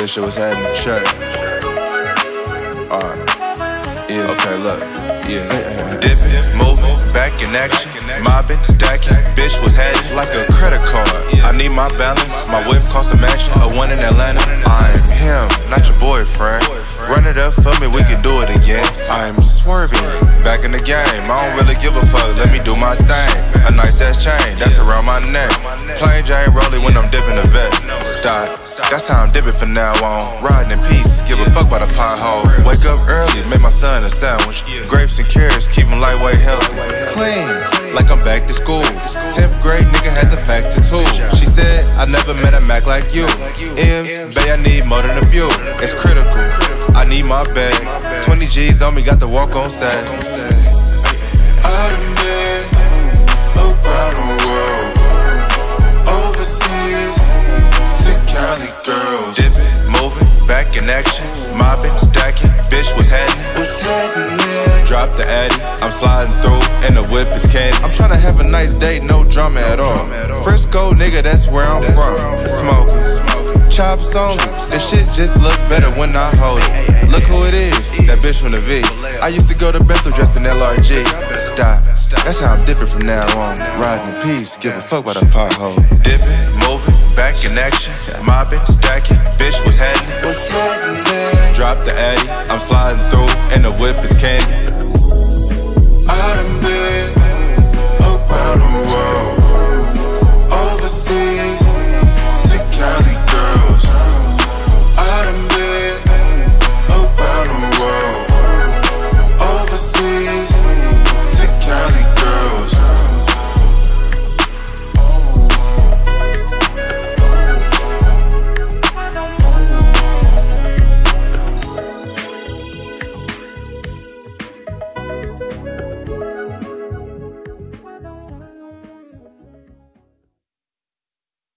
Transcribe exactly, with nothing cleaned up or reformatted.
this shit was happening. Check. Alright. Yeah. Okay, look. Yeah. Dipping, moving, back in action. Mobbing, stacking. Bitch was heading like a credit card. I need my balance. My whip cost some action. A one in Atlanta. I'm him, not your boyfriend. Run it up for me, we can do it again. I'm swerving, back in the game. I don't really give a fuck, let me do my thing. A nice ass chain, that's around my neck. Plain Jane rolling when I'm dipping the vet. Stop, that's how I'm dipping from now on. Riding in peace, give a fuck by the pothole. Wake up early, make my son a sandwich. Grapes and carrots, keep him lightweight healthy. Clean, like I'm back to school. tenth grade nigga had to pack the tool. She said, I never met a Mac like you. M's, bae, I need more than a few. It's critical, I need my bag. twenty G's on me, got to walk on set. I done been around the world, overseas to Cali girls. Dipping, moving, back in action. Mobbing, stacking, bitch was happening. What's happening? Drop the Addy, I'm sliding through, and the whip is candy. I'm tryna have a nice date, no drama at all. Frisco, nigga, that's where I'm from. Smoking, chops only. This shit just look better when I hold it. Look who it is, that bitch from the V. I used to go to Bethel dressed in L R G. Stop, that's how I'm dipping from now on. Riding in peace, give a fuck about a pothole. Dipping, moving, back in action. Mobbing, stacking, bitch was happening. What's happening? Drop the Addy, I'm sliding through.